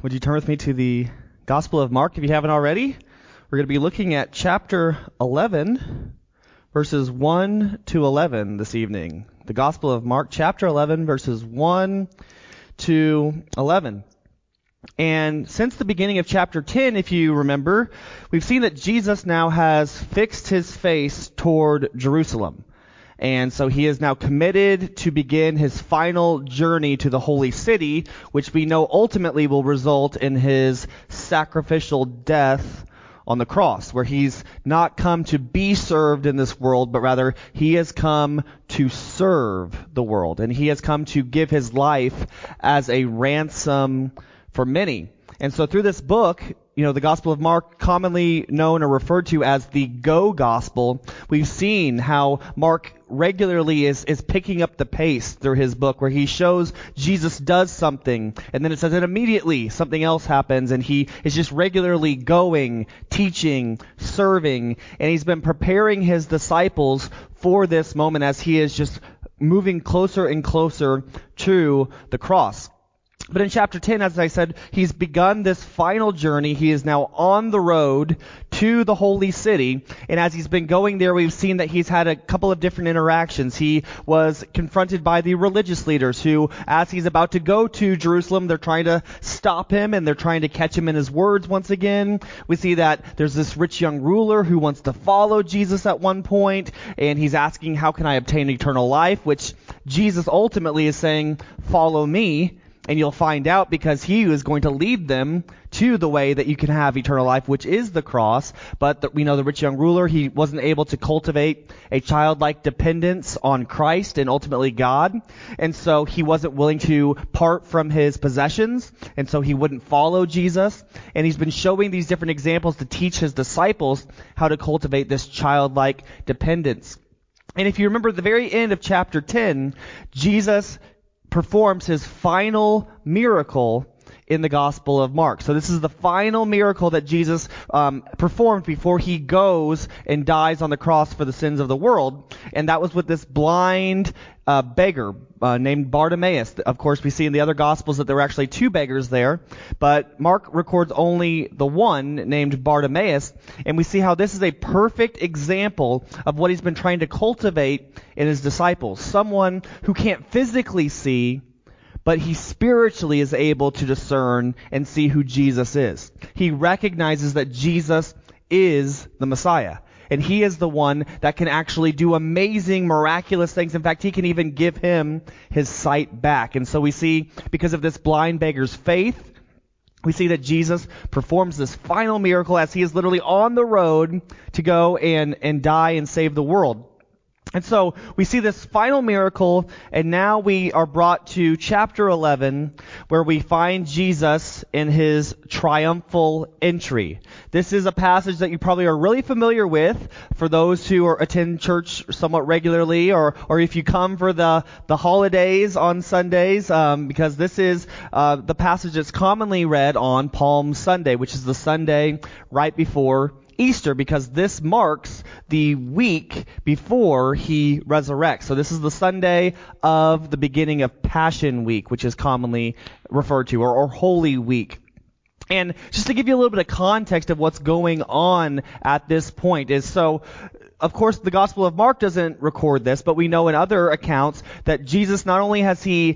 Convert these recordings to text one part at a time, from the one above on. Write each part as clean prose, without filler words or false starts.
would you turn with me to the Gospel of Mark if you haven't already? We're going to be looking at chapter 11, verses 1 to 11 this evening. The Gospel of Mark, chapter 11, verses 1 to 11. And since the beginning of chapter 10, if you remember, we've seen that Jesus now has fixed his face toward Jerusalem. And so he is now committed to begin his final journey to the holy city, which we know ultimately will result in his sacrificial death on the cross, where he's not come to be served in this world, but rather he has come to serve the world. And he has come to give his life as a ransom for many. And so through this book, the Gospel of Mark, commonly known or referred to as the Go Gospel, we've seen how Mark regularly is picking up the pace through his book, where he shows Jesus does something, and then it says that immediately something else happens, and he is just regularly going, teaching, serving, and he's been preparing his disciples for this moment as he is just moving closer and closer to the cross. But in chapter 10, as I said, he's begun this final journey. He is now on the road to the holy city. And as he's been going there, we've seen that he's had a couple of different interactions. He was confronted by the religious leaders who, as he's about to go to Jerusalem, they're trying to stop him and they're trying to catch him in his words once again. We see that there's this rich young ruler who wants to follow Jesus at one point, and he's asking, how can I obtain eternal life? Which Jesus ultimately is saying, follow me. And you'll find out, because he is going to lead them to the way that you can have eternal life, which is the cross. But we know the rich young ruler, he wasn't able to cultivate a childlike dependence on Christ and ultimately God. And so he wasn't willing to part from his possessions. And so he wouldn't follow Jesus. And he's been showing these different examples to teach his disciples how to cultivate this childlike dependence. And if you remember at the very end of chapter 10, Jesus performs his final miracle in the Gospel of Mark. So this is the final miracle that Jesus performed before he goes and dies on the cross for the sins of the world. And that was with this blind beggar named Bartimaeus. Of course, we see in the other Gospels that there were actually two beggars there, but Mark records only the one named Bartimaeus. And we see how this is a perfect example of what he's been trying to cultivate in his disciples. Someone who can't physically see, but he spiritually is able to discern and see who Jesus is. He recognizes that Jesus is the Messiah. And he is the one that can actually do amazing, miraculous things. In fact, he can even give him his sight back. And so we see, because of this blind beggar's faith, we see that Jesus performs this final miracle as he is literally on the road to go and die and save the world. And so we see this final miracle, and now we are brought to chapter 11, where we find Jesus in his triumphal entry. This is a passage that you probably are really familiar with for those who attend church somewhat regularly, or if you come for the holidays on Sundays, because this is the passage that's commonly read on Palm Sunday, which is the Sunday right before Easter, because this marks the week before he resurrects. So this is the Sunday of the beginning of Passion Week, which is commonly referred to, or Holy Week. And just to give you a little bit of context of what's going on at this point is, so of course, the Gospel of Mark doesn't record this, but we know in other accounts that Jesus, not only has he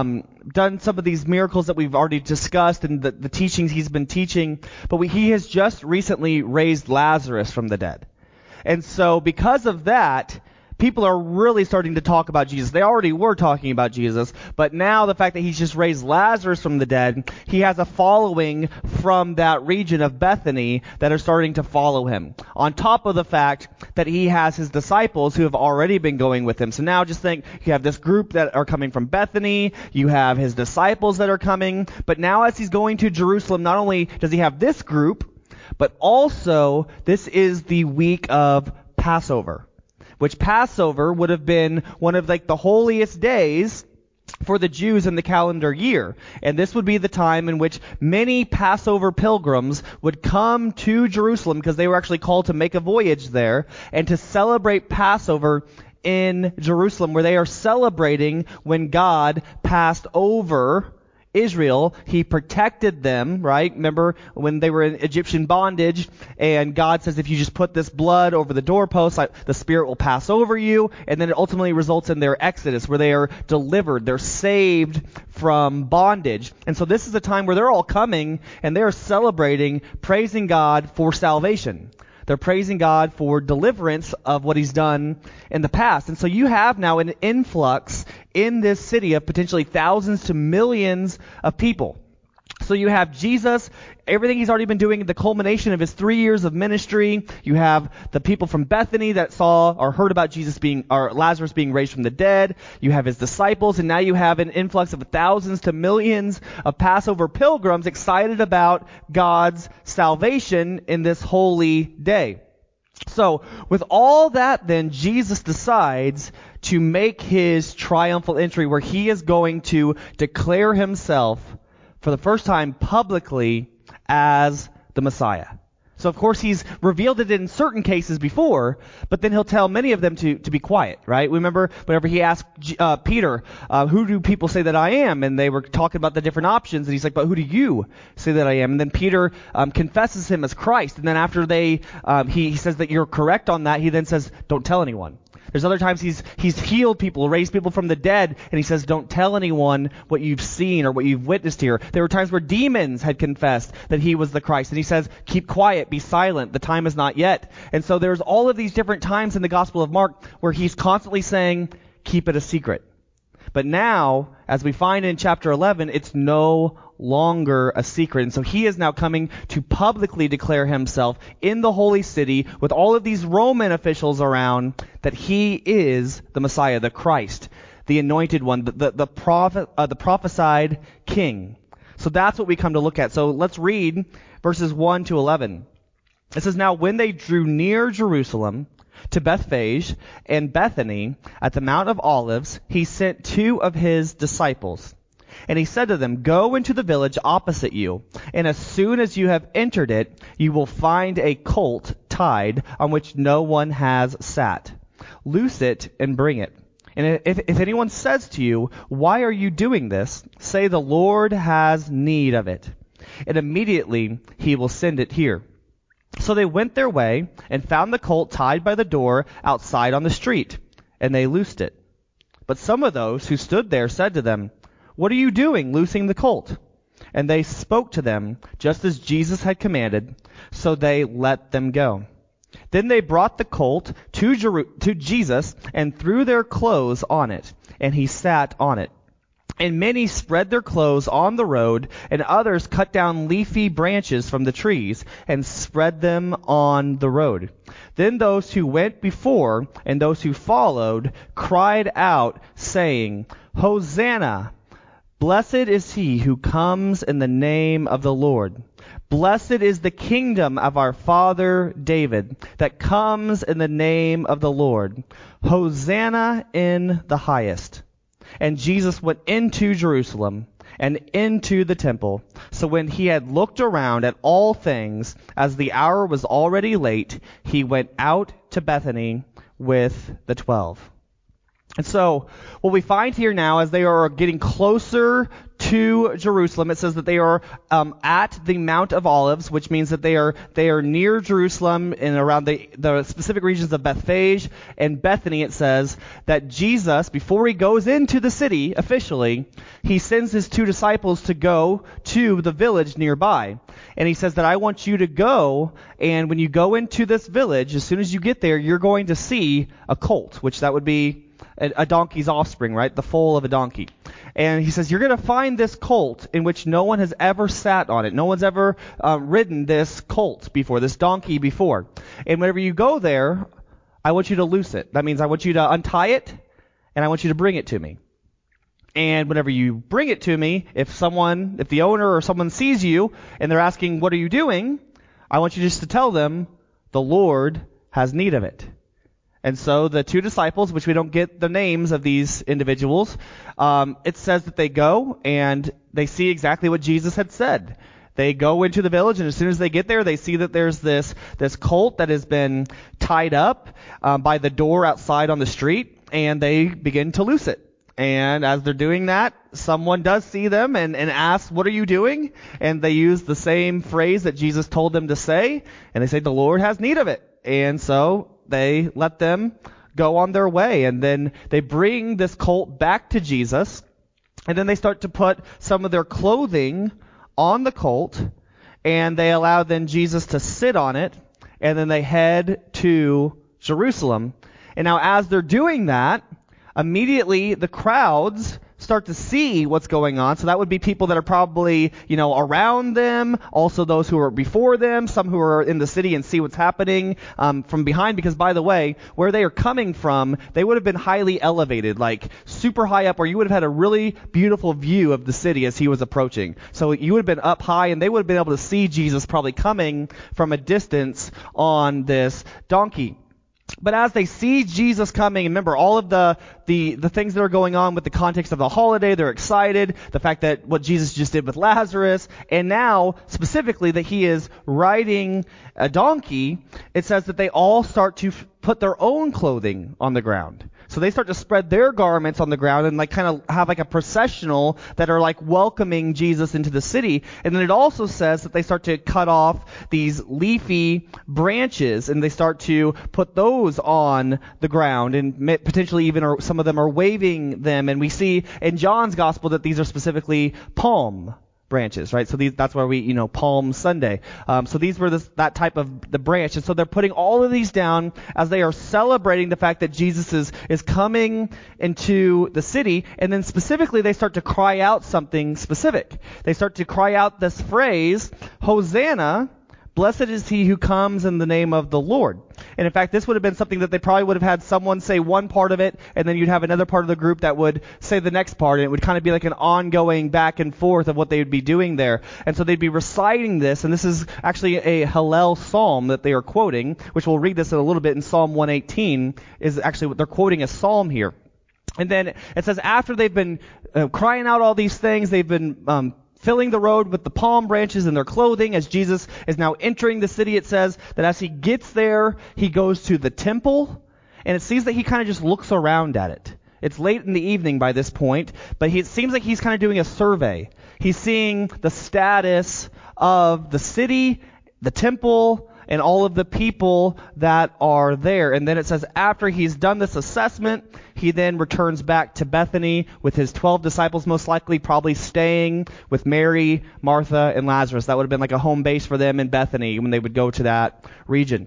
done some of these miracles that we've already discussed and the teachings he's been teaching, but he has just recently raised Lazarus from the dead. And so because of that, people are really starting to talk about Jesus. They already were talking about Jesus, but now the fact that he's just raised Lazarus from the dead, he has a following from that region of Bethany that are starting to follow him. On top of the fact that he has his disciples who have already been going with him. So now just think, you have this group that are coming from Bethany, you have his disciples that are coming, but now as he's going to Jerusalem, not only does he have this group, but also this is the week of Passover, which Passover would have been one of the holiest days for the Jews in the calendar year. And this would be the time in which many Passover pilgrims would come to Jerusalem, because they were actually called to make a voyage there and to celebrate Passover in Jerusalem, where they are celebrating when God passed over Israel. He protected them, right? Remember when they were in Egyptian bondage, and God says, if you just put this blood over the doorpost, the Spirit will pass over you, and then it ultimately results in their exodus, where they are delivered. They're saved from bondage. And so this is a time where they're all coming, and they're celebrating, praising God for salvation. They're praising God for deliverance of what he's done in the past. And so you have now an influx in this city of potentially thousands to millions of people. So you have Jesus, everything he's already been doing, the culmination of his 3 years of ministry. You have the people from Bethany that saw or heard about Lazarus being raised from the dead. You have his disciples, and now you have an influx of thousands to millions of Passover pilgrims excited about God's salvation in this holy day. So with all that, then Jesus decides to make his triumphal entry, where he is going to declare himself for the first time publicly as the Messiah. So of course he's revealed it in certain cases before, but then he'll tell many of them to be quiet, right? Remember whenever he asked Peter, who do people say that I am? And they were talking about the different options, and he's like, but who do you say that I am? And then Peter confesses him as Christ, and then after he says that you're correct on that, he then says, don't tell anyone. There's other times he's healed people, raised people from the dead, and he says, don't tell anyone what you've seen or what you've witnessed here. There were times where demons had confessed that he was the Christ, and he says, keep quiet, be silent, the time is not yet. And so there's all of these different times in the Gospel of Mark where he's constantly saying, keep it a secret. But now, as we find in chapter 11, it's no longer a secret. And so he is now coming to publicly declare himself in the holy city with all of these Roman officials around that he is the Messiah, the Christ, the anointed one, the prophesied king. So that's what we come to look at. So let's read verses 1 to 11. It says, now when they drew near Jerusalem, to Bethphage and Bethany at the Mount of Olives, he sent 2 of his disciples. And he said to them, go into the village opposite you, and as soon as you have entered it, you will find a colt tied on which no one has sat. Loose it and bring it. And if anyone says to you, why are you doing this? Say, the Lord has need of it. And immediately he will send it here. So they went their way and found the colt tied by the door outside on the street, and they loosed it. But some of those who stood there said to them, what are you doing, loosing the colt? And they spoke to them just as Jesus had commanded, so they let them go. Then they brought the colt to Jesus and threw their clothes on it, and he sat on it. And many spread their clothes on the road, and others cut down leafy branches from the trees and spread them on the road. Then those who went before and those who followed cried out, saying, Hosanna! Blessed is he who comes in the name of the Lord. Blessed is the kingdom of our father David that comes in the name of the Lord. Hosanna in the highest. And Jesus went into Jerusalem and into the temple. So when he had looked around at all things, as the hour was already late, he went out to Bethany with the 12. And so what we find here now, as they are getting closer to Jerusalem, it says that they are at the Mount of Olives, which means that they are near Jerusalem and around the specific regions of Bethphage and Bethany. It says that Jesus, before he goes into the city officially, he sends his 2 disciples to go to the village nearby. And he says that I want you to go, and when you go into this village, as soon as you get there, you're going to see a colt, which that would be a donkey's offspring, right? The foal of a donkey. And he says, you're going to find this colt in which no one has ever sat on it. No one's ever ridden this colt before, this donkey before. And whenever you go there, I want you to loose it. That means I want you to untie it, and I want you to bring it to me. And whenever you bring it to me, if the owner or someone sees you and they're asking, what are you doing? I want you just to tell them, the Lord has need of it. And so the 2 disciples, which we don't get the names of these individuals, it says that they go and they see exactly what Jesus had said. They go into the village, and as soon as they get there, they see that there's this colt that has been tied up by the door outside on the street, and they begin to loose it. And as they're doing that, someone does see them and asks, "What are you doing?" And they use the same phrase that Jesus told them to say. And they say, "The Lord has need of it." And so they let them go on their way. And then they bring this colt back to Jesus. And then they start to put some of their clothing on the colt. And they allow then Jesus to sit on it. And then they head to Jerusalem. And now as they're doing that, immediately the crowds start to see what's going on. So that would be people that are probably, around them, also those who are before them, some who are in the city and see what's happening from behind. Because, by the way, where they are coming from, they would have been highly elevated, like super high up, where you would have had a really beautiful view of the city as he was approaching. So you would have been up high, and they would have been able to see Jesus probably coming from a distance on this donkey. But as they see Jesus coming, remember all of the things that are going on with the context of the holiday, they're excited. The fact that what Jesus just did with Lazarus, and now specifically that he is riding a donkey, it says that they all start to put their own clothing on the ground. So they start to spread their garments on the ground and kind of have a processional that are welcoming Jesus into the city. And then it also says that they start to cut off these leafy branches and they start to put those on the ground, and potentially even some of them are waving them. And we see in John's gospel that these are specifically palm branches, right? So that's why we, Palm Sunday. So these were that type of the branch. And so they're putting all of these down as they are celebrating the fact that Jesus is coming into the city. And then specifically they start to cry out something specific. They start to cry out this phrase, "Hosanna, blessed is he who comes in the name of the Lord." And in fact, this would have been something that they probably would have had someone say one part of it, and then you'd have another part of the group that would say the next part, and it would kind of be like an ongoing back and forth of what they would be doing there. And so they'd be reciting this, and this is actually a Hallel psalm that they are quoting, which we'll read this in a little bit in Psalm 118, is actually what they're quoting a psalm here. And then it says after they've been crying out all these things, they've been filling the road with the palm branches in their clothing. As Jesus is now entering the city, it says that as he gets there, he goes to the temple, and it seems that he kind of just looks around at it. It's late in the evening by this point, but it seems like he's kind of doing a survey. He's seeing the status of the city, the temple, and all of the people that are there. And then it says after he's done this assessment, he then returns back to Bethany with his 12 disciples, most likely probably staying with Mary, Martha, and Lazarus. That would have been like a home base for them in Bethany when they would go to that region.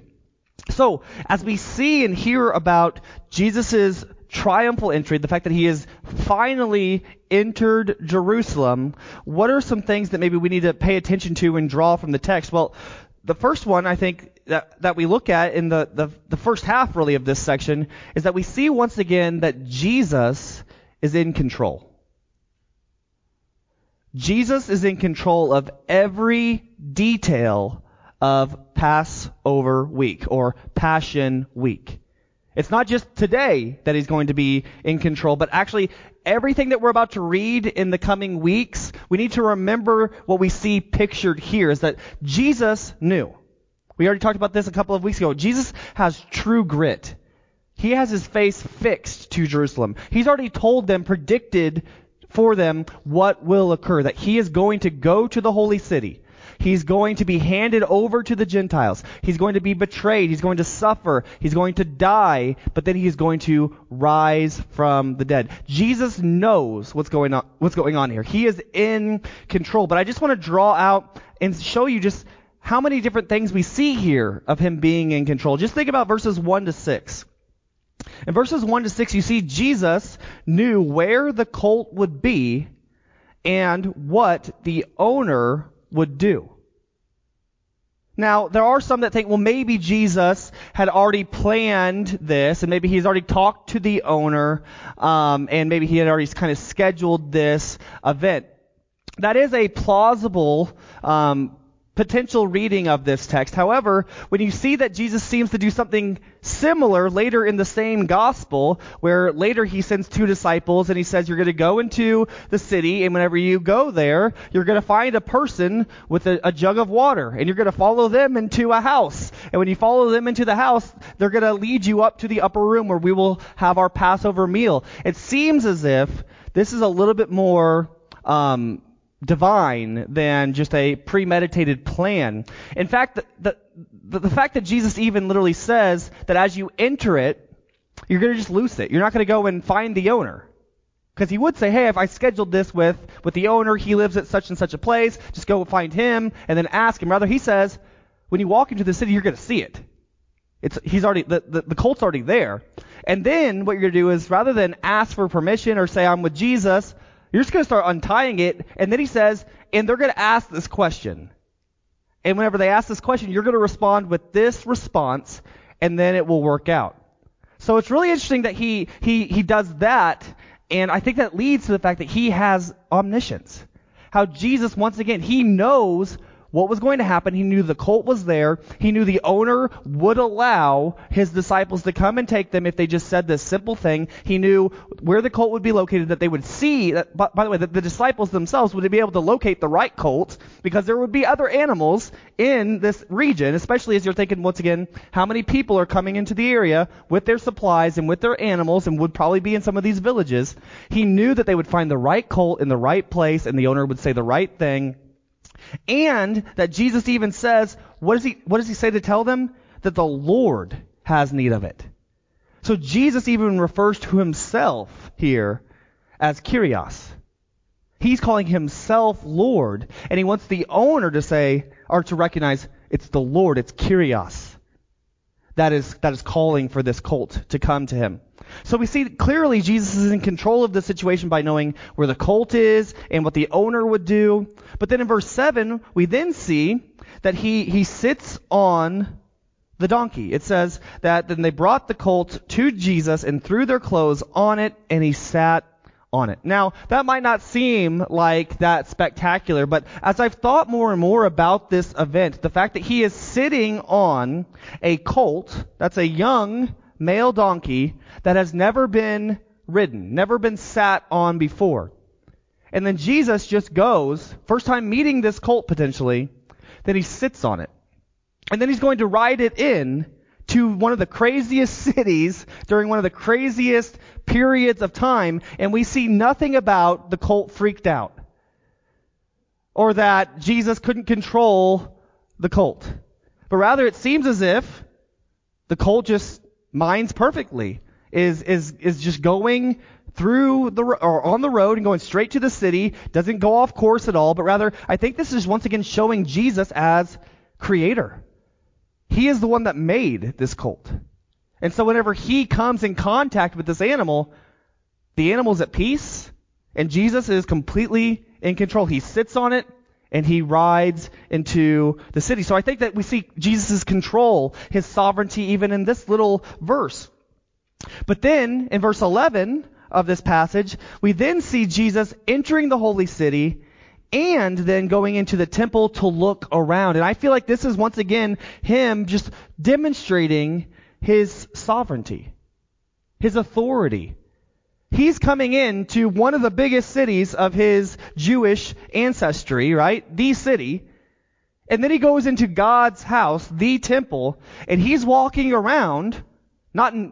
So as we see and hear about Jesus' triumphal entry, the fact that he has finally entered Jerusalem, what are some things that maybe we need to pay attention to and draw from the text? Well, the first one, I think, that we look at in the first half, really, of this section is that we see once again that Jesus is in control. Jesus is in control of every detail of Passover week or Passion week. It's not just today that he's going to be in control, but actually everything that we're about to read in the coming weeks, we need to remember what we see pictured here is that Jesus knew. We already talked about this a couple of weeks ago. Jesus has true grit. He has his face fixed to Jerusalem. He's already told them, predicted for them what will occur, that he is going to go to the holy city. He's going to be handed over to the Gentiles. He's going to be betrayed. He's going to suffer. He's going to die, but then he's going to rise from the dead. Jesus knows what's going on here. He is in control. But I just want to draw out and show you just how many different things we see here of him being in control. Just think about verses 1 to 6. In verses 1 to 6, you see Jesus knew where the colt would be and what the owner would do. Now, there are some that think, well, maybe Jesus had already planned this, and maybe he's already talked to the owner, and maybe he had already kind of scheduled this event. That is a plausible potential reading of this text. However, when you see that Jesus seems to do something similar later in the same gospel, where later he sends 2 disciples and he says, you're going to go into the city, and whenever you go there, you're going to find a person with a jug of water, and you're going to follow them into a house. And when you follow them into the house, they're going to lead you up to the upper room where we will have our Passover meal. It seems as if this is a little bit more divine than just a premeditated plan. In fact, the fact that Jesus even literally says that as you enter it, you're going to just loose it. You're not going to go and find the owner. Because he would say, hey, if I scheduled this with the owner, he lives at such and such a place, just go find him and then ask him. Rather, he says, when you walk into the city, you're going to see it. He's already, the colt's already there. And then what you're going to do is, rather than ask for permission or say, I'm with Jesus, you're just going to start untying it, and then he says, and they're going to ask this question. And whenever they ask this question, you're going to respond with this response, and then it will work out. So it's really interesting that he does that, and I think that leads to the fact that he has omniscience. How Jesus, once again, he knows what was going to happen. He knew the colt was there. He knew the owner would allow his disciples to come and take them if they just said this simple thing. He knew where the colt would be located, that they would see, that, by the way, that the disciples themselves would be able to locate the right colt, because there would be other animals in this region, especially as you're thinking, once again, how many people are coming into the area with their supplies and with their animals and would probably be in some of these villages. He knew that they would find the right colt in the right place and the owner would say the right thing. And that Jesus even says, what does he say to tell them? That the Lord has need of it. So Jesus even refers to himself here as Kyrios. He's calling himself Lord, and he wants the owner to say, or to recognize, it's the Lord, it's Kyrios that is calling for this colt to come to him. So we see clearly Jesus is in control of the situation by knowing where the colt is and what the owner would do. But then in verse 7, we then see that he sits on the donkey. It says that then they brought the colt to Jesus and threw their clothes on it, and he sat on it. Now, that might not seem like that spectacular, but as I've thought more and more about this event, the fact that he is sitting on a colt, that's a young male donkey that has never been ridden, never been sat on before. And then Jesus just goes, first time meeting this colt potentially, then he sits on it. And then he's going to ride it in to one of the craziest cities during one of the craziest periods of time, and we see nothing about the colt freaked out or that Jesus couldn't control the colt. But rather it seems as if the colt just minds perfectly, is just going through or on the road and going straight to the city, doesn't go off course at all, but rather I think this is once again showing Jesus as creator. He is the one that made this colt. And so whenever he comes in contact with this animal, the animal's at peace, and Jesus is completely in control. He sits on it, and he rides into the city. So I think that we see Jesus' control, his sovereignty, even in this little verse. But then, in verse 11 of this passage, we then see Jesus entering the holy city and then going into the temple to look around. And I feel like this is once again him just demonstrating his sovereignty, his authority. He's coming into one of the biggest cities of his Jewish ancestry, right? The city. And then he goes into God's house, the temple, and he's walking around, not in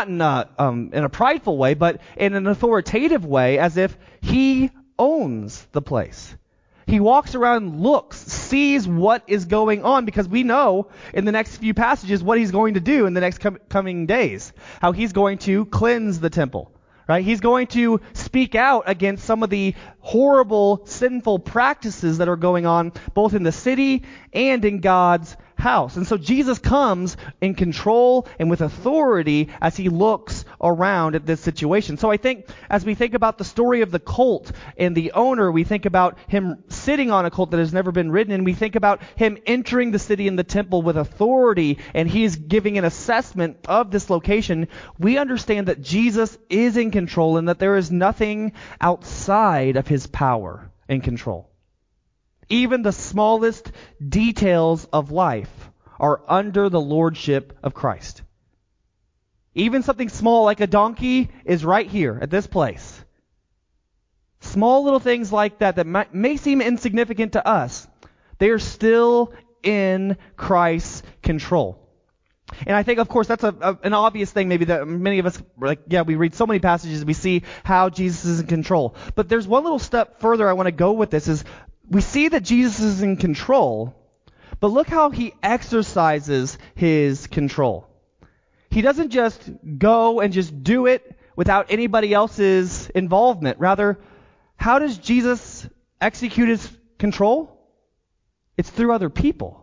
a prideful way, but in an authoritative way, as if he owns the place. He walks around, looks, sees what is going on, because we know in the next few passages what he's going to do in the next coming days. How he's going to cleanse the temple, right? He's going to speak out against some of the horrible, sinful practices that are going on both in the city and in God's house. And so Jesus comes in control and with authority as he looks around at this situation. So I think as we think about the story of the colt and the owner, we think about him sitting on a colt that has never been ridden, and we think about him entering the city and the temple with authority, and he is giving an assessment of this location. We understand that Jesus is in control and that there is nothing outside of his power and control. Even the smallest details of life are under the lordship of Christ. Even something small like a donkey is right here at this place. Small little things like that may seem insignificant to us, they are still in Christ's control. And I think, of course, that's an obvious thing maybe that many of us, we read so many passages, we see how Jesus is in control. But there's one little step further I want to go with this is we see that Jesus is in control, but look how he exercises his control. He doesn't just go and just do it without anybody else's involvement. Rather, how does Jesus execute his control? It's through other people.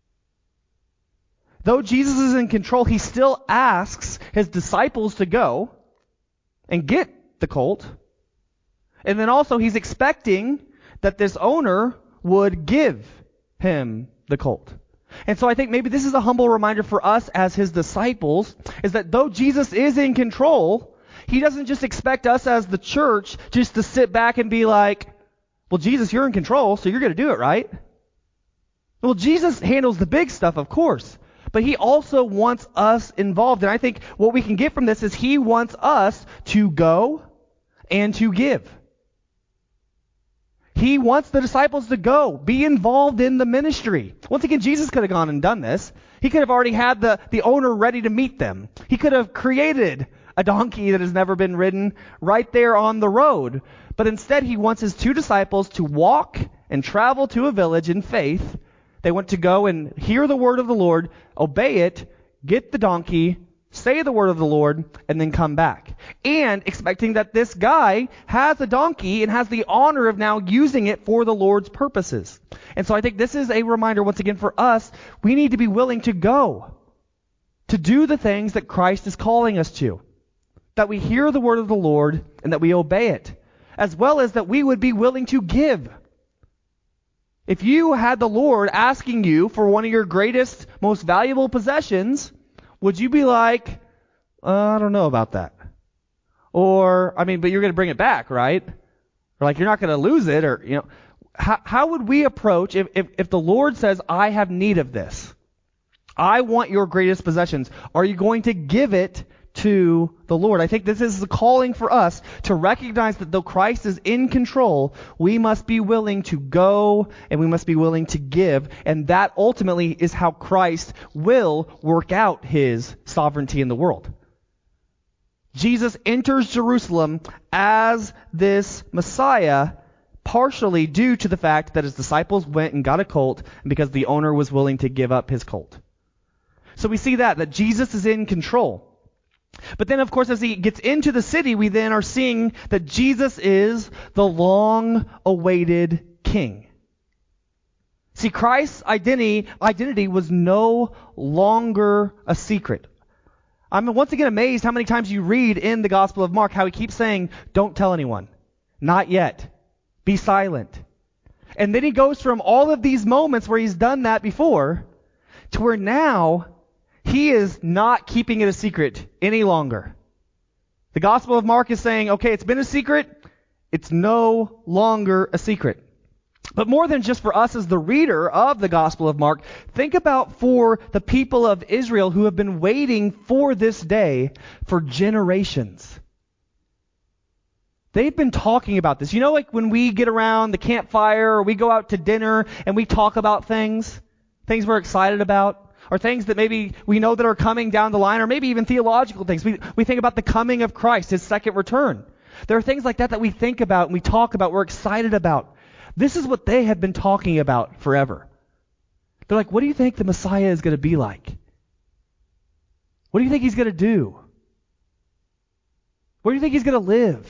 Though Jesus is in control, he still asks his disciples to go and get the colt. And then also he's expecting that this owner would give him the colt. And so I think maybe this is a humble reminder for us as his disciples, is that though Jesus is in control, he doesn't just expect us as the church just to sit back and be like, well, Jesus, you're in control, so you're going to do it, right? Well, Jesus handles the big stuff, of course. But he also wants us involved. And I think what we can get from this is he wants us to go and to give. He wants the disciples to go, be involved in the ministry. Once again, Jesus could have gone and done this. He could have already had the owner ready to meet them. He could have created a donkey that has never been ridden right there on the road. But instead, he wants his two disciples to walk and travel to a village in faith. They want to go and hear the word of the Lord, obey it, get the donkey, say the word of the Lord, and then come back. And expecting that this guy has a donkey and has the honor of now using it for the Lord's purposes. And so I think this is a reminder once again for us, we need to be willing to go, to do the things that Christ is calling us to. That we hear the word of the Lord and that we obey it, as well as that we would be willing to give. If you had the Lord asking you for one of your greatest, most valuable possessions, would you be like, I don't know about that? Or, but you're going to bring it back, right? Or like, you're not going to lose it, or, how would we approach if the Lord says, I have need of this? I want your greatest possessions. Are you going to give it to the Lord? I think this is a calling for us to recognize that though Christ is in control, we must be willing to go and we must be willing to give. And that ultimately is how Christ will work out his sovereignty in the world. Jesus enters Jerusalem as this Messiah, partially due to the fact that his disciples went and got a colt and because the owner was willing to give up his colt. So we see that Jesus is in control. But then, of course, as he gets into the city, we then are seeing that Jesus is the long-awaited king. See, Christ's identity was no longer a secret. I'm once again amazed how many times you read in the Gospel of Mark how he keeps saying, don't tell anyone. Not yet. Be silent. And then he goes from all of these moments where he's done that before to where now he is not keeping it a secret any longer. The Gospel of Mark is saying, okay, it's been a secret. It's no longer a secret. But more than just for us as the reader of the Gospel of Mark, think about for the people of Israel who have been waiting for this day for generations. They've been talking about this. You know, like when we get around the campfire or we go out to dinner and we talk about things we're excited about, or things that maybe we know that are coming down the line, or maybe even theological things. We think about the coming of Christ, his second return. There are things like that we think about and we talk about, we're excited about. This is what they have been talking about forever. They're like, what do you think the Messiah is going to be like? What do you think he's going to do? Where do you think he's going to live?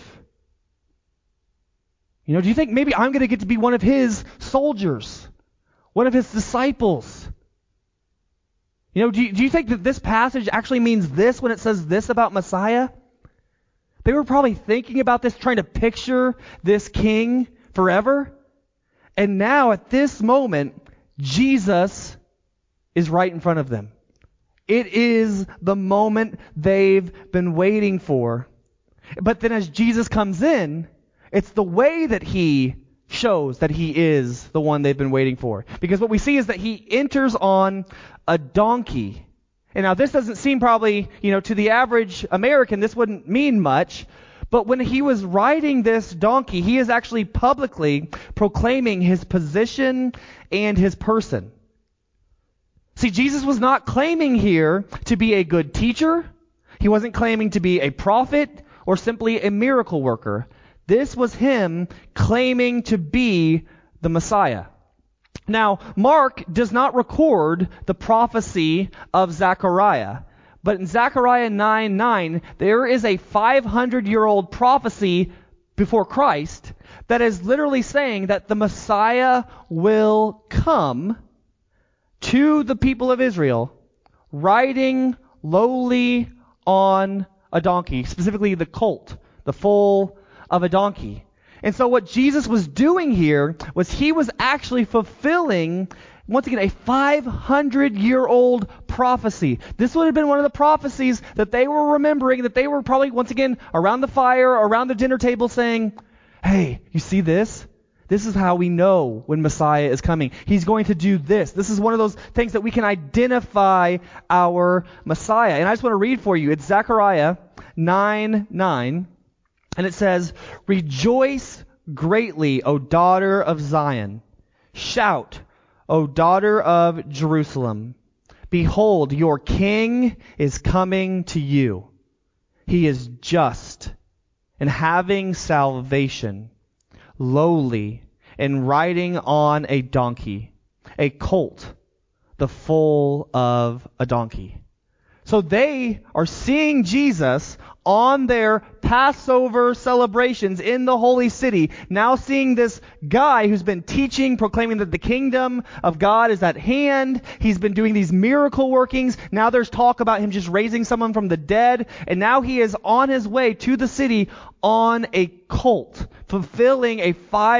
Do you think maybe I'm going to get to be one of his soldiers? One of his disciples? Do you think that this passage actually means this when it says this about Messiah? They were probably thinking about this, trying to picture this king forever. And now at this moment, Jesus is right in front of them. It is the moment they've been waiting for. But then as Jesus comes in, it's the way that he shows that he is the one they've been waiting for. Because what we see is that he enters on a donkey. And now this doesn't seem probably, to the average American, this wouldn't mean much. But when he was riding this donkey, he is actually publicly proclaiming his position and his person. See, Jesus was not claiming here to be a good teacher. He wasn't claiming to be a prophet or simply a miracle worker. This was him claiming to be the Messiah. Now, Mark does not record the prophecy of Zechariah. But in Zechariah 9:9, there is a 500-year-old prophecy before Christ that is literally saying that the Messiah will come to the people of Israel riding lowly on a donkey, specifically the colt, the foal of a donkey. And so what Jesus was doing here was he was actually fulfilling, once again, a 500-year-old prophecy. This would have been one of the prophecies that they were remembering, that they were probably, once again, around the fire, around the dinner table saying, hey, you see this? This is how we know when Messiah is coming. He's going to do this. This is one of those things that we can identify our Messiah. And I just want to read for you. It's Zechariah 9:9. And it says, "Rejoice greatly, O daughter of Zion. Shout, O daughter of Jerusalem. Behold, your king is coming to you. He is just and having salvation, lowly and riding on a donkey, a colt, the foal of a donkey." So they are seeing Jesus on their Passover celebrations in the holy city, now seeing this guy who's been teaching, proclaiming that the kingdom of God is at hand. He's been doing these miracle workings. Now there's talk about him just raising someone from the dead. And now he is on his way to the city on a colt, fulfilling a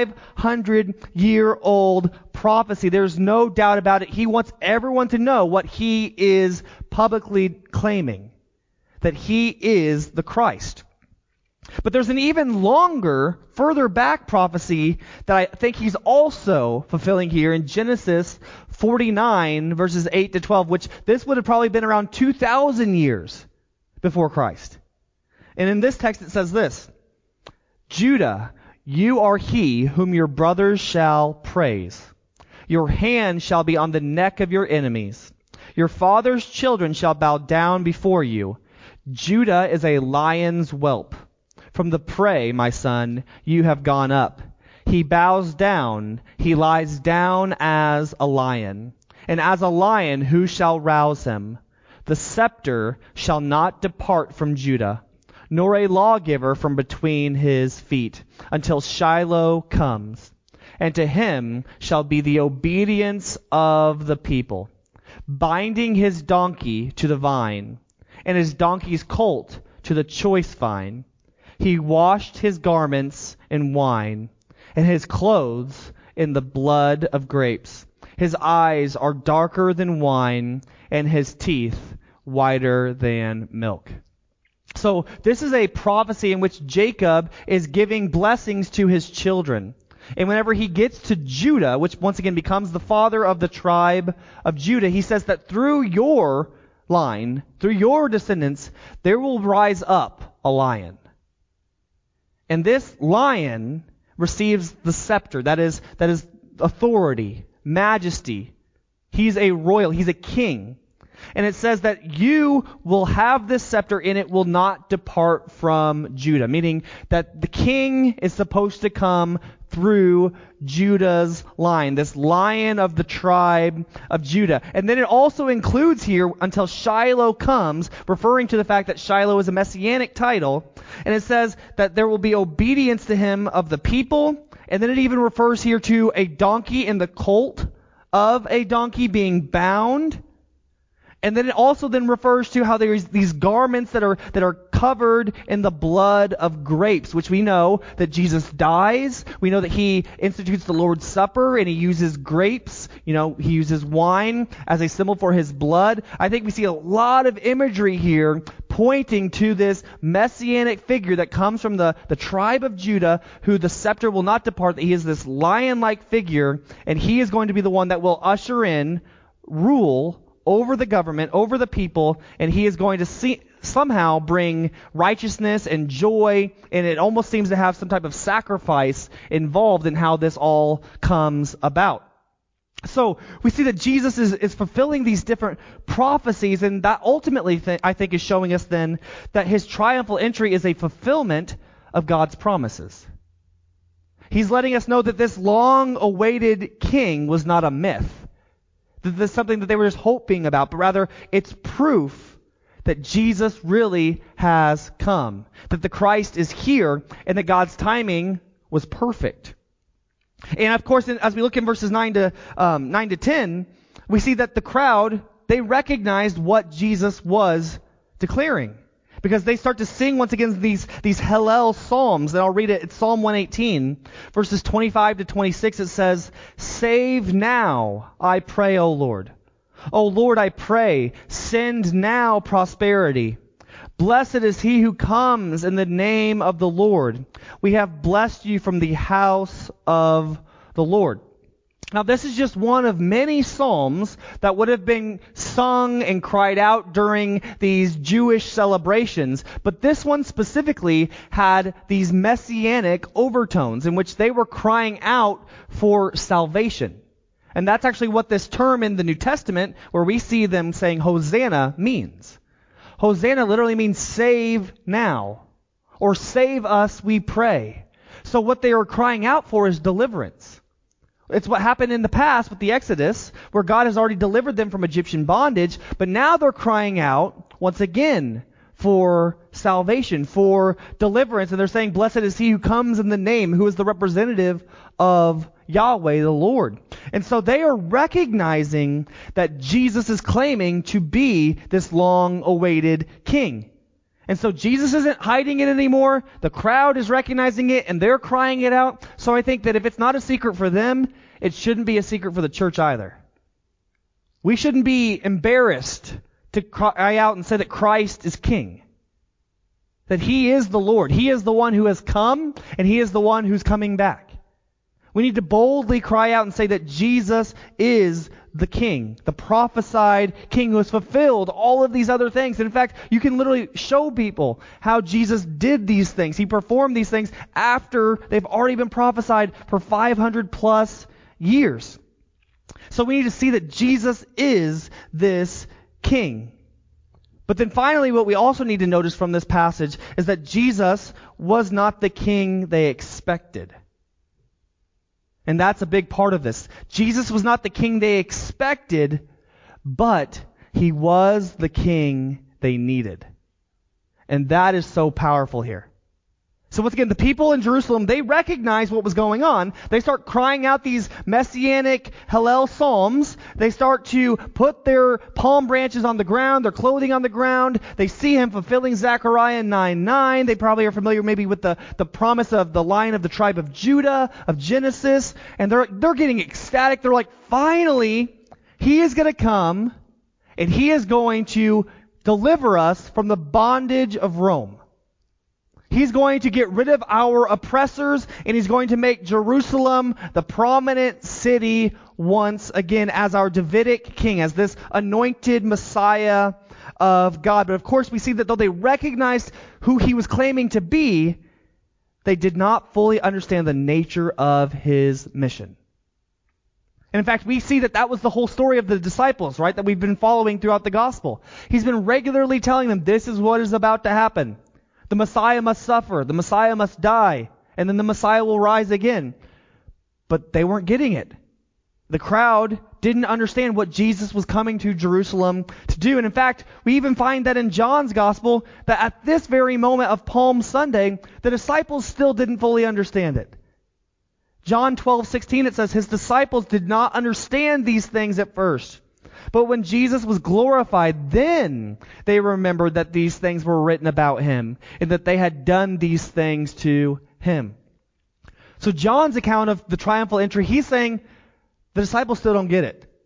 500-year-old prophecy. There's no doubt about it. He wants everyone to know what he is publicly claiming, that he is the Christ. But there's an even longer, further back prophecy that I think he's also fulfilling here in Genesis 49, verses 8 to 12, which this would have probably been around 2,000 years before Christ. And in this text it says this, "Judah, you are he whom your brothers shall praise. Your hand shall be on the neck of your enemies. Your father's children shall bow down before you. Judah is a lion's whelp. From the prey, my son, you have gone up. He bows down, he lies down as a lion. And as a lion, who shall rouse him? The scepter shall not depart from Judah, nor a lawgiver from between his feet, until Shiloh comes. And to him shall be the obedience of the people, binding his donkey to the vine, and his donkey's colt to the choice vine. He washed his garments in wine, and his clothes in the blood of grapes. His eyes are darker than wine, and his teeth whiter than milk." So this is a prophecy in which Jacob is giving blessings to his children. And whenever he gets to Judah, which once again becomes the father of the tribe of Judah, he says that through your line, through your descendants, there will rise up a lion. And this lion receives the scepter, that is authority, majesty. He's a royal, he's a king. And it says that you will have this scepter and it will not depart from Judah, meaning that the king is supposed to come through Judah's line, this lion of the tribe of Judah. And then it also includes here, until Shiloh comes, referring to the fact that Shiloh is a messianic title. And it says that there will be obedience to him of the people. And then it even refers here to a donkey and the colt of a donkey being bound. And then it also then refers to how there's these garments that are covered in the blood of grapes, which we know that Jesus dies. We know that he institutes the Lord's Supper and he uses grapes. He uses wine as a symbol for his blood. I think we see a lot of imagery here pointing to this messianic figure that comes from the tribe of Judah, who the scepter will not depart, that he is this lion-like figure, and he is going to be the one that will usher in rule over the government, over the people, and he is going to somehow bring righteousness and joy, and it almost seems to have some type of sacrifice involved in how this all comes about. So we see that Jesus is fulfilling these different prophecies, and that ultimately, I think, is showing us then that his triumphal entry is a fulfillment of God's promises. He's letting us know that this long-awaited king was not a myth, that this is something that they were just hoping about, but rather it's proof that Jesus really has come, that the Christ is here, and that God's timing was perfect. And of course, as we look in verses 9 to 10, we see that the crowd, they recognized what Jesus was declaring, because they start to sing once again these Hallel psalms. And I'll read it. It's Psalm 118, verses 25 to 26. It says, "Save now, I pray, O Lord. O Lord, I pray, send now prosperity. Blessed is he who comes in the name of the Lord. We have blessed you from the house of the Lord." Now, this is just one of many psalms that would have been sung and cried out during these Jewish celebrations, but this one specifically had these messianic overtones in which they were crying out for salvation. And that's actually what this term in the New Testament, where we see them saying Hosanna, means. Hosanna literally means save now, or save us, we pray. So what they are crying out for is deliverance. It's what happened in the past with the Exodus, where God has already delivered them from Egyptian bondage, but now they're crying out once again for salvation, for deliverance. And they're saying, blessed is he who comes in the name, who is the representative of Yahweh, the Lord. And so they are recognizing that Jesus is claiming to be this long-awaited king. And so Jesus isn't hiding it anymore. The crowd is recognizing it, and they're crying it out. So I think that if it's not a secret for them, it shouldn't be a secret for the church either. We shouldn't be embarrassed to cry out and say that Christ is king, that he is the Lord. He is the one who has come, and he is the one who's coming back. We need to boldly cry out and say that Jesus is the king, the prophesied king who has fulfilled all of these other things. And in fact, you can literally show people how Jesus did these things. He performed these things after they've already been prophesied for 500 plus years. So we need to see that Jesus is this king. But then finally, what we also need to notice from this passage is that Jesus was not the king they expected. And that's a big part of this. Jesus was not the king they expected, but he was the king they needed. And that is so powerful here. So once again, the people in Jerusalem, they recognize what was going on. They start crying out these messianic Hallel psalms. They start to put their palm branches on the ground, their clothing on the ground. They see him fulfilling Zechariah 9:9. They probably are familiar maybe with the promise of the Lion of the tribe of Judah, of Genesis. And they're getting ecstatic. They're like, finally, he is going to come, and he is going to deliver us from the bondage of Rome. He's going to get rid of our oppressors, and he's going to make Jerusalem the prominent city once again as our Davidic king, as this anointed Messiah of God. But of course, we see that though they recognized who he was claiming to be, they did not fully understand the nature of his mission. And in fact, we see that was the whole story of the disciples, right, that we've been following throughout the gospel. He's been regularly telling them, this is what is about to happen. The Messiah must suffer. The Messiah must die. And then the Messiah will rise again. But they weren't getting it. The crowd didn't understand what Jesus was coming to Jerusalem to do. And in fact, we even find that in John's gospel, that at this very moment of Palm Sunday, the disciples still didn't fully understand it. John 12:16, it says, his disciples did not understand these things at first. But when Jesus was glorified, then they remembered that these things were written about him, and that they had done these things to him. So John's account of the triumphal entry, he's saying the disciples still don't get it.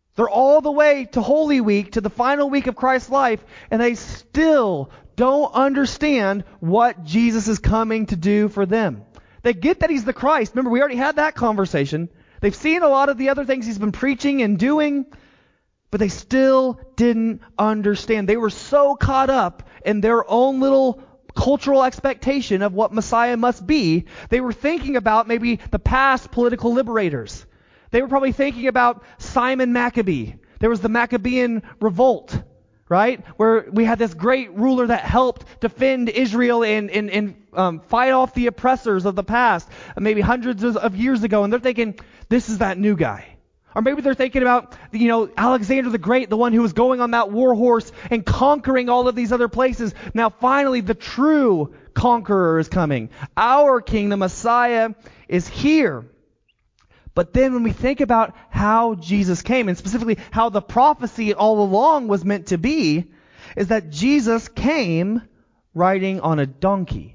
They're all the way to Holy Week, to the final week of Christ's life, and they still don't understand what Jesus is coming to do for them. They get that he's the Christ. Remember, we already had that conversation. They've seen a lot of the other things he's been preaching and doing, but they still didn't understand. They were so caught up in their own little cultural expectation of what Messiah must be. They were thinking about maybe the past political liberators. They were probably thinking about Simon Maccabee. There was the Maccabean revolt, right? Where we had this great ruler that helped defend Israel and fight off the oppressors of the past, maybe hundreds of years ago. And they're thinking, this is that new guy. Or maybe they're thinking about, Alexander the Great, the one who was going on that war horse and conquering all of these other places. Now finally, the true conqueror is coming. Our king, the Messiah, is here. But then when we think about how Jesus came, and specifically how the prophecy all along was meant to be, is that Jesus came riding on a donkey,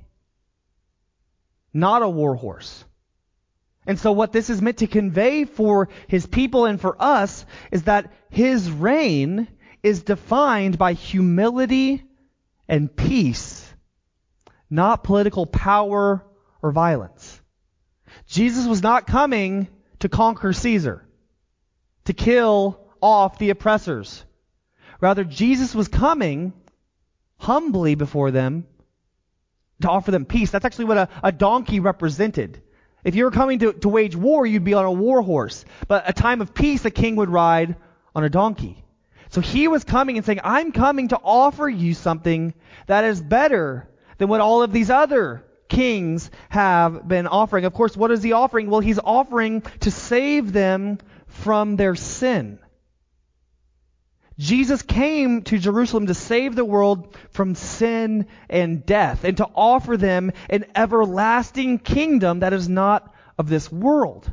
not a war horse. And so what this is meant to convey for his people and for us is that his reign is defined by humility and peace, not political power or violence. Jesus was not coming to conquer Caesar, to kill off the oppressors. Rather, Jesus was coming humbly before them to offer them peace. That's actually what a donkey represented. If you were coming to wage war, you'd be on a war horse. But a time of peace, a king would ride on a donkey. So he was coming and saying, I'm coming to offer you something that is better than what all of these other kings have been offering. Of course, what is he offering? Well, he's offering to save them from their sin. Jesus came to Jerusalem to save the world from sin and death and to offer them an everlasting kingdom that is not of this world.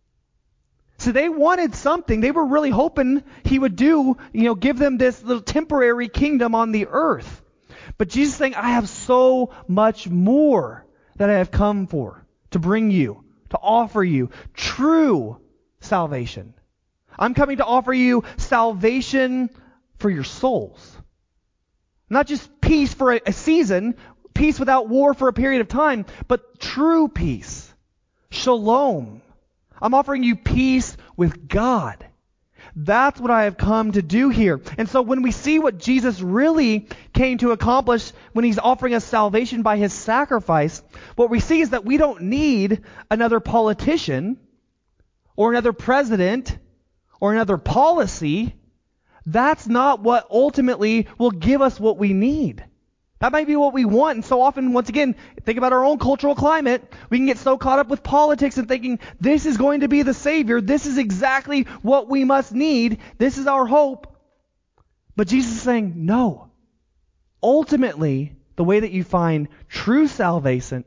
So they wanted something. They were really hoping he would give them this little temporary kingdom on the earth. But Jesus is saying, I have so much more that I have come for, to bring you, to offer you true salvation. I'm coming to offer you salvation for your souls. Not just peace for a season, peace without war for a period of time, but true peace. Shalom. I'm offering you peace with God. That's what I have come to do here. And so when we see what Jesus really came to accomplish when he's offering us salvation by his sacrifice, what we see is that we don't need another politician or another president or another policy. That's not what ultimately will give us what we need. That might be what we want. And so often, once again, think about our own cultural climate. We can get so caught up with politics and thinking, this is going to be the Savior. This is exactly what we must need. This is our hope. But Jesus is saying, no. Ultimately, the way that you find true salvation,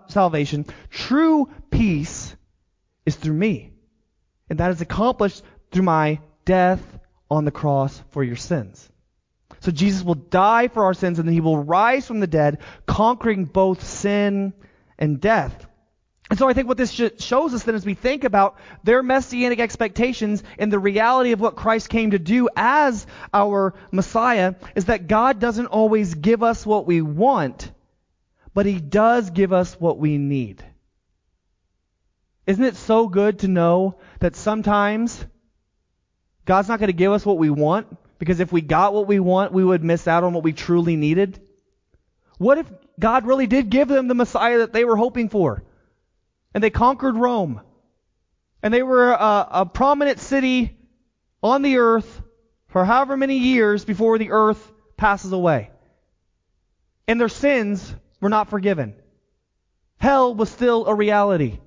true peace, is through me. And that is accomplished through my death on the cross for your sins. So Jesus will die for our sins, and then he will rise from the dead, conquering both sin and death. And so I think what this shows us then as we think about their messianic expectations and the reality of what Christ came to do as our Messiah is that God doesn't always give us what we want, but he does give us what we need. Isn't it so good to know that sometimes God's not going to give us what we want? Because if we got what we want, we would miss out on what we truly needed. What if God really did give them the Messiah that they were hoping for? And they conquered Rome. And they were a prominent city on the earth for however many years before the earth passes away. And their sins were not forgiven. Hell was still a reality.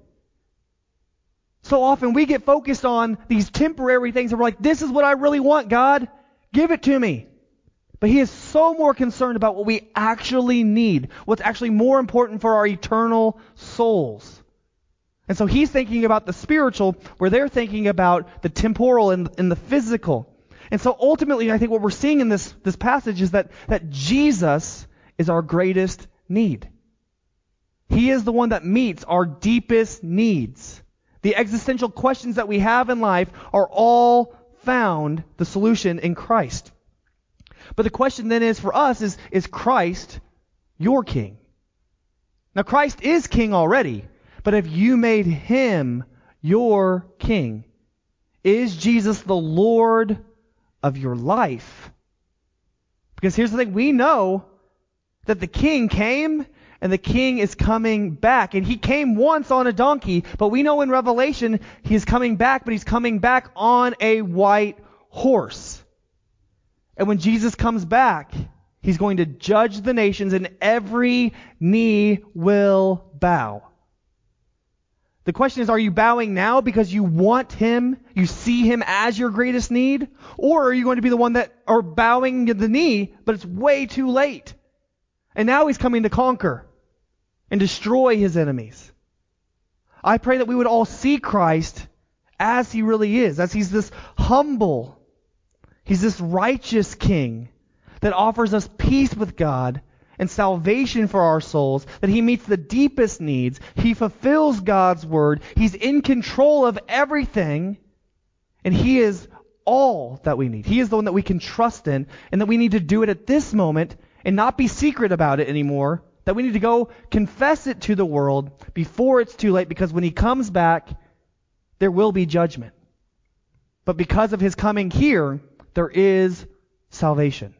So often we get focused on these temporary things and we're like, this is what I really want, God. Give it to me. But he is so more concerned about what we actually need, what's actually more important for our eternal souls. And so he's thinking about the spiritual, where they're thinking about the temporal and the physical. And so ultimately, I think what we're seeing in this passage is that Jesus is our greatest need. He is the one that meets our deepest needs. The existential questions that we have in life are all found the solution in Christ. But the question then is for us is Christ your king? Now Christ is king already, but have you made him your king? Is Jesus the Lord of your life? Because here's the thing, we know that the king came and the king is coming back. And he came once on a donkey, but we know in Revelation he's coming back, but he's coming back on a white horse. And when Jesus comes back, he's going to judge the nations and every knee will bow. The question is, are you bowing now because you want him, you see him as your greatest need? Or are you going to be the one that are bowing the knee, but it's way too late? And now he's coming to conquer and destroy his enemies. I pray that we would all see Christ as he really is, as he's this humble, he's this righteous king that offers us peace with God and salvation for our souls, that he meets the deepest needs, he fulfills God's word, he's in control of everything, and he is all that we need. He is the one that we can trust in, and that we need to do it at this moment and not be secret about it anymore, that we need to go confess it to the world before it's too late, because when he comes back, there will be judgment. But because of his coming here, there is salvation.